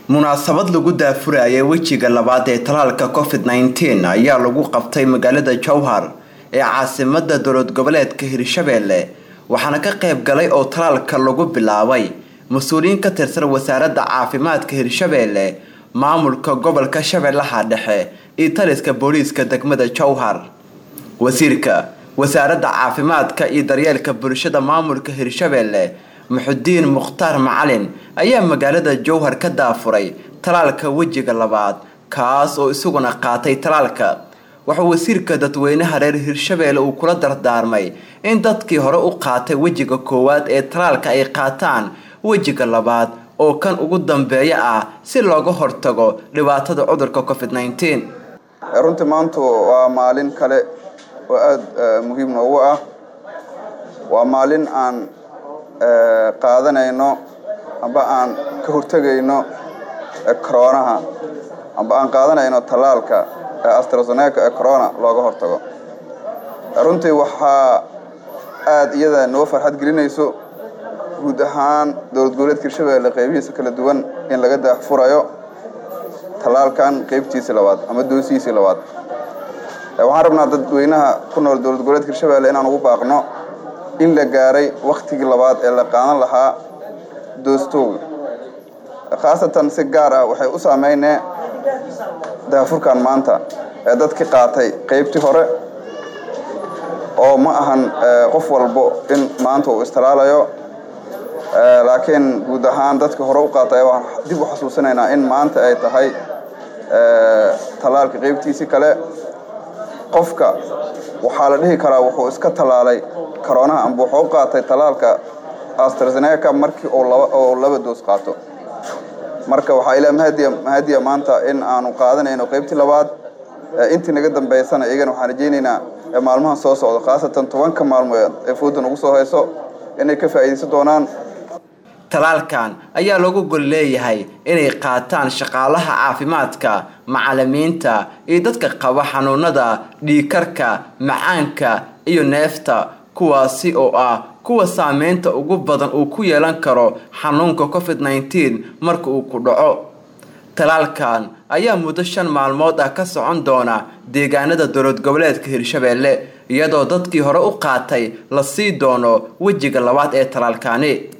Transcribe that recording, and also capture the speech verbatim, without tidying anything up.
munaasabad lagu daafurayay wejiga labaad ee talaalka covid nineteen ayaa lagu qabtay magaalada Jowhar ee caasimadda dowlad goboleedka Hirshabelle waxaana ka qayb galay oo talaalka lagu bilaabay mas'uuliyiin ka tirsan wasaaradda caafimaadka Hirshabelle maamulka gobolka Shabeellaha Dhexe iyo taliska booliiska degmada Jowhar wasiirka wasaaradda caafimaadka iyo daryeelka bulshada maamulka Hirshabelle محدين مختار معلن أيام مقالة جوهر كدافري تلالك وجهك اللبعض كاس أو سجنا قاطي تلالك وحو وسير كدت وينها رير هرشبيل وكل در دارمي إن دتك هراء قاطي وجهك كوات إيه تلالك أي قاطان وجهك اللبعض أو كان قدام بياء سلوجه هرتجو لبعض عذر كوفيد ناينتين. رنت مانتو ومالين كله وأد مهم هو ومالين عن qaadanayno amba aan ka hortagayno corona amba aan qaadanayno talaalka AstraZeneca ee corona looga hortago runtii waxa aad iyada noo farxad gelinayso guud ahaan dowlad goboleedka Hirshabelle qaybihiisa kala duwan in laga daafurayo talaalkan qaybtiisa labaad ama doosiisa labaad waxaan rabnaa dadweynaha ku nool dowlad goboleedka Hirshabelle inaan ugu baaqno in la gaaray waqtigii labaad ee la qaadan lahaa doostooda khaasatan si gaar ah waxay u saameynay daafurkan maanta ee dadkii qaatay qaybtii hore oo ma ahan qof walbo in maanta uu istalaalayo laakiin guud ahaan dadkii hore u qaatay waxaan dib u xasuusanaynaa in maanta ay tahay talaalka qaybtiisii kale qofka waxaa la dhihi karaa wuxuu iska talaalay corona amba wuxuu qaatay talaalka AstraZeneca markii uu laba oo laba doos qaato marka waxa ila mahadiya mahadiya maanta in aanu qaadanayno qaybtii labaad intii naga dambeysana iyagana waxaan rajaynaynaa maalmaha soo socdo khaasatan tobanka maalmood ee foodan ugu soo hayso inay ka faa'iideysan doonaan talaalkan ayaa lagu gol leeyahay inay qaataan shaqaalaha caafimaadka macallimiinta iyo dadka qaba xanuunada dhiigkarka macaanka iyo neefta kuwaasi oo ah kuwa saameynta ugu badan uu ku yeelan karo xanuunka covid nineteen marka uu ku dhaco talaalkan ayaa muddo shan maalmood ah ka socon doona deegaanada dowlad goboleedka Hirshabelle iyadoo dadkii hore u qaatay la sii doono wejiga labaad ee talaalkani